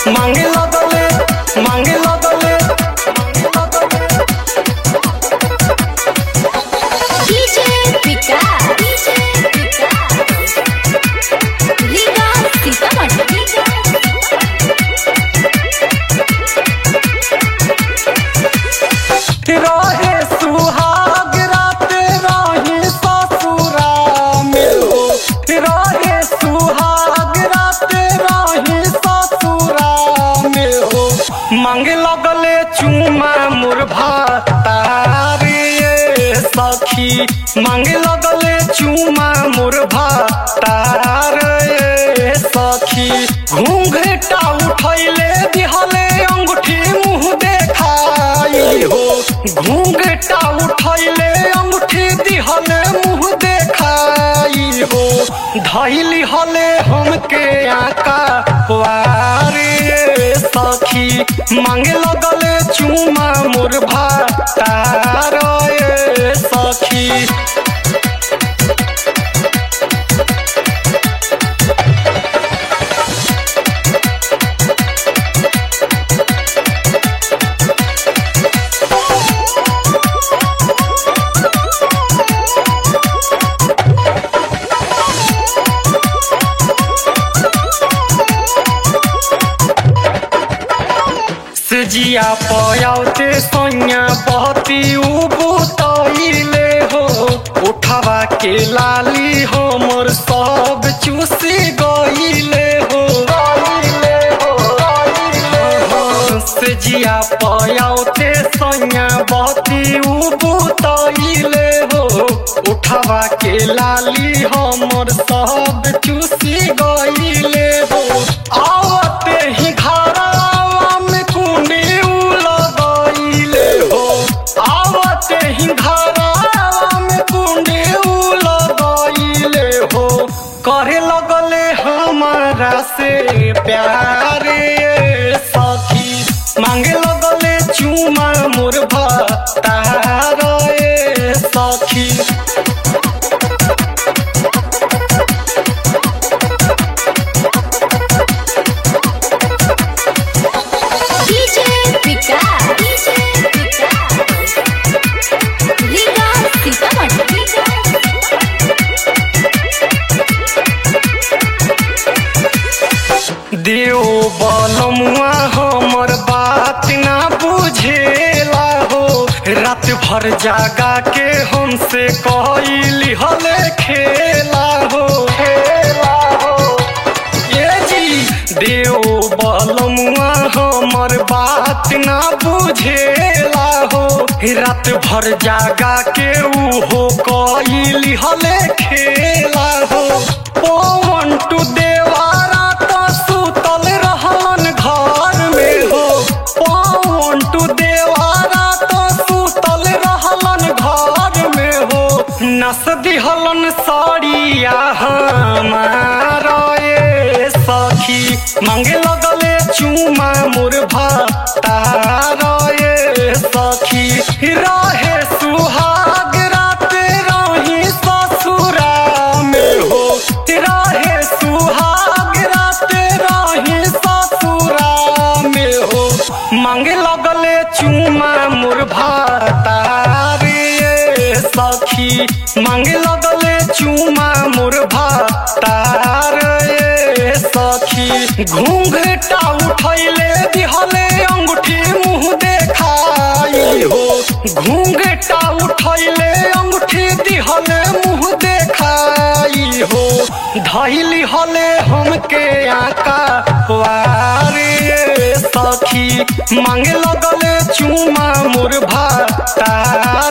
मांगे लगले DJ Pika Riga Sitamarhi रहे सुहाग रात रहे ससुरा में हो रहे सुहाग रात रहे ससुरा में हो मांगे लगले चुमा मोर भातारे सखी मांगे लगले चुमा मोर भातारे सखी घूंघटा उठैले दिहले अंगूठी मुँह देखाई हो घूंघटा उठैले अंगूठी दिहले मुँह देखाई हो धैली हले हमके आका वारे सखी मांगे लगले चुमा मोर भातारे सखी जिया पयाते सोनिया बहती उबुतैले हो उठावा के लाली हो मोर सब चूसी गईले हो से जिया पयाते सोनिया बहती उबुतैले हो उठावा के लाली हो मोर सब चूसी गईले हो आवते ही घरा करे लगले हमारा से प्यारे सखी मांगे लगले चुमा मोर भातारे सखी DJ Pika Riga Sitamarhi देव बलमुआ हमर बात ना बुझेला हो रात भर जागा के हमसे कहली हले खेला हो ये जी देव बलमुआ हमर बात ना बुझेला हो रात भर जागा के उहो कहली हले खेला हो पवन टू देवारा सुतल रहलन घर में हो पवन टू देवारा तो सुतल रहलन घर में हो नस दिहलन साड़िया हमारा सखी मांगे लगले चुमा मोर भातारे सखी रहे सुहाग रात रही ससुरा में हो रहे सुहाग रात रही ससुरा में हो मांगे लगले चुमा मोर भातारे सखी मांगे लगले चुमा मोर भातारे सखी घूंघटा उठैले दिहले अंगूठी मुँह देखाई हो घूंघटा उठैले अंगूठी दिहले मुँह देखाई हो धैली हले हमके आका वारे सखी मांगे लगले चुमा मोर भातारे